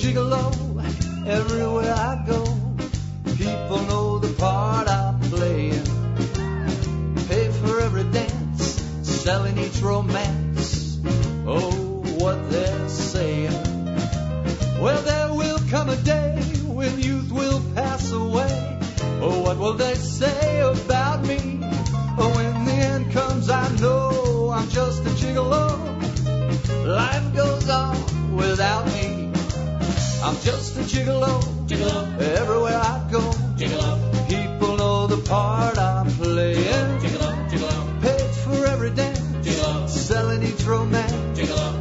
gigolo everywhere I go. People know the part I'm playing. Pay for every dance, selling each romance. Oh, what they're saying. Well, there will come a day when youth will pass away. Oh, what will they say about me? Oh, when the end comes, I know I'm just a gigolo. Life goes on without me. I'm just a gigolo, gigolo. Everywhere I go, gigolo. People know the part I'm playing. Gigolo, gigolo. Paid for every dance, gigolo. Selling each romance. Gigolo.